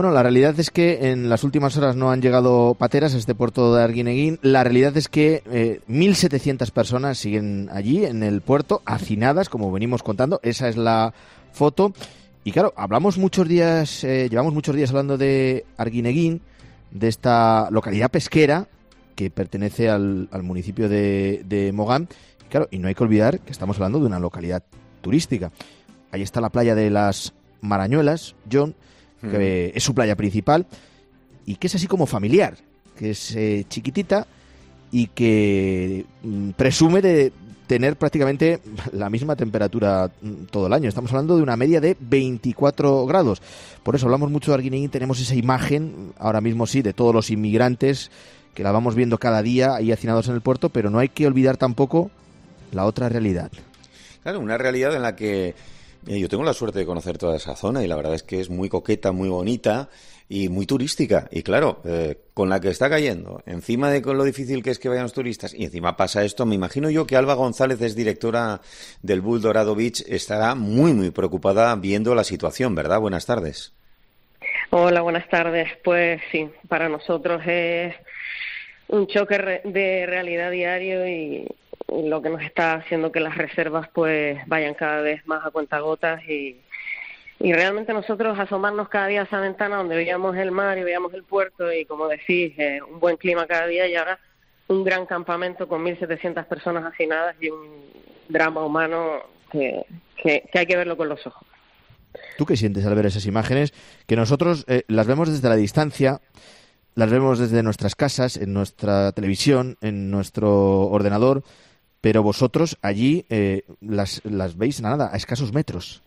Bueno, la realidad es que en las últimas horas no han llegado pateras a este puerto de Arguineguín. La realidad es que 1.700 personas siguen allí en el puerto, hacinadas, como venimos contando. Esa es la foto. Y claro, llevamos muchos días hablando de Arguineguín, de esta localidad pesquera que pertenece al municipio de Mogán. Y claro, y no hay que olvidar que estamos hablando de una localidad turística. Ahí está la playa de las Marañuelas, John, que es su playa principal y que es así como familiar, que es chiquitita y que presume de tener prácticamente la misma temperatura todo el año. Estamos hablando de una media de 24 grados. Por eso hablamos mucho de Arguineguín, tenemos esa imagen, ahora mismo sí, de todos los inmigrantes que la vamos viendo cada día ahí hacinados en el puerto, pero no hay que olvidar tampoco la otra realidad. Claro, una realidad en la que yo tengo la suerte de conocer toda esa zona y la verdad es que es muy coqueta, muy bonita y muy turística. Y claro, con la que está cayendo, encima de con lo difícil que es que vayan los turistas, y encima pasa esto, me imagino yo que Alba González es directora del Bull Dorado Beach, estará muy, muy preocupada viendo la situación, ¿verdad? Buenas tardes. Hola, buenas tardes. Pues sí, para nosotros es un choque de realidad diario y lo que nos está haciendo que las reservas pues vayan cada vez más a cuentagotas y realmente nosotros asomarnos cada día a esa ventana donde veíamos el mar y veíamos el puerto y, como decís, un buen clima cada día, y ahora un gran campamento con 1.700 personas hacinadas y un drama humano que hay que verlo con los ojos. ¿Tú qué sientes al ver esas imágenes? Que nosotros las vemos desde la distancia, las vemos desde nuestras casas, en nuestra televisión, en nuestro ordenador, pero vosotros allí las veis nada, a escasos metros.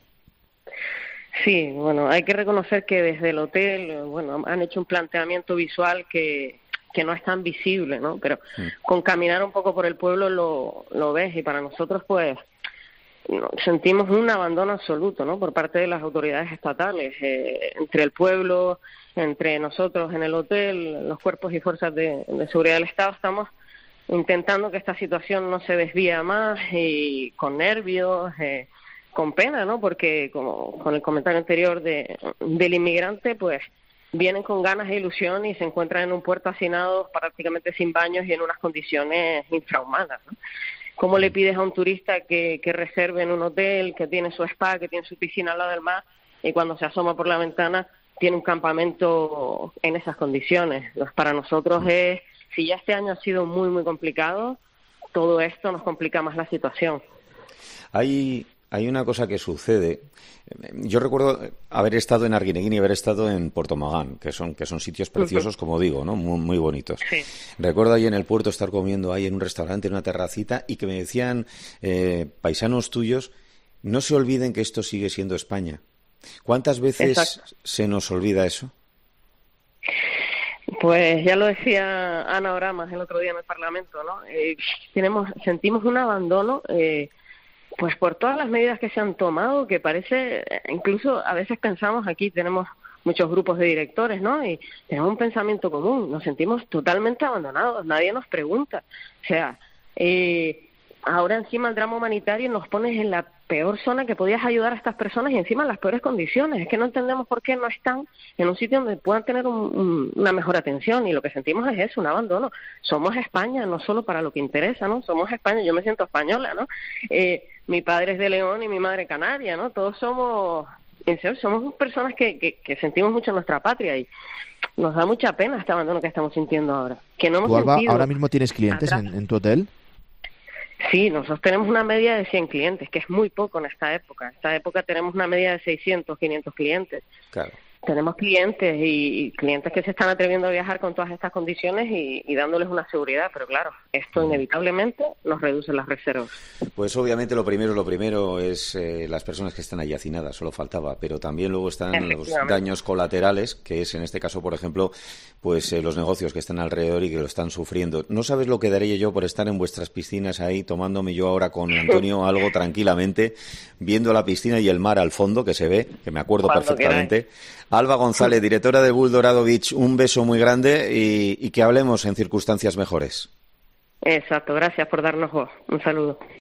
Sí, bueno, hay que reconocer que desde el hotel, bueno, han hecho un planteamiento visual que no es tan visible, ¿no? Pero con caminar un poco por el pueblo lo ves, y para nosotros, pues, sentimos un abandono absoluto, ¿no? Por parte de las autoridades estatales, entre el pueblo, entre nosotros en el hotel, los cuerpos y fuerzas de seguridad del Estado, estamos intentando que esta situación no se desvíe más, y con nervios, con pena, ¿no? Porque, como con el comentario anterior del inmigrante, pues vienen con ganas e ilusión y se encuentran en un puerto hacinados, prácticamente sin baños y en unas condiciones infrahumanas, ¿no? ¿Cómo le pides a un turista que reserve en un hotel, que tiene su spa, que tiene su piscina al lado del mar, y cuando se asoma por la ventana tiene un campamento en esas condiciones? Pues para nosotros si ya este año ha sido muy, muy complicado, todo esto nos complica más la situación. Hay una cosa que sucede. Yo recuerdo haber estado en Arguineguín y haber estado en Puerto Magán, que son sitios preciosos, como digo, ¿no? Muy, muy bonitos. Sí. Recuerdo ahí en el puerto estar comiendo ahí en un restaurante, en una terracita, y que me decían paisanos tuyos, no se olviden que esto sigue siendo España. ¿Cuántas veces se nos olvida eso? Pues ya lo decía Ana Oramas el otro día en el Parlamento, ¿no? Sentimos un abandono, pues por todas las medidas que se han tomado, que parece, incluso a veces pensamos, aquí tenemos muchos grupos de directores, ¿no? Y tenemos un pensamiento común, nos sentimos totalmente abandonados, nadie nos pregunta. O sea, ahora encima el drama humanitario nos pones en la peor zona que podías ayudar a estas personas y encima en las peores condiciones. Es que no entendemos por qué no están en un sitio donde puedan tener una mejor atención, y lo que sentimos es eso, un abandono. Somos España, no solo para lo que interesa, ¿no? Somos España, yo me siento española, ¿no? Mi padre es de León y mi madre canaria, ¿no? Todos somos personas que sentimos mucho nuestra patria, y nos da mucha pena este abandono que estamos sintiendo ahora. Que no hemos ¿Tú, Alba, sentido ahora mismo tienes clientes en tu hotel? Sí, nosotros tenemos una media de 100 clientes, que es muy poco en esta época. En esta época tenemos una media de 600, 500 clientes. Claro. Tenemos clientes y clientes que se están atreviendo a viajar con todas estas condiciones y dándoles una seguridad, pero claro, esto inevitablemente nos reduce las reservas. Pues obviamente lo primero es las personas que están allí hacinadas, solo faltaba, pero también luego están los daños colaterales, que es en este caso, por ejemplo, pues los negocios que están alrededor y que lo están sufriendo. No sabes lo que daría yo por estar en vuestras piscinas ahí, tomándome yo ahora con Antonio algo tranquilamente, viendo la piscina y el mar al fondo, que se ve, que me acuerdo perfectamente. Alba González, directora de Bull Dorado Beach, un beso muy grande y que hablemos en circunstancias mejores. Exacto, gracias por darnos voz. Un saludo.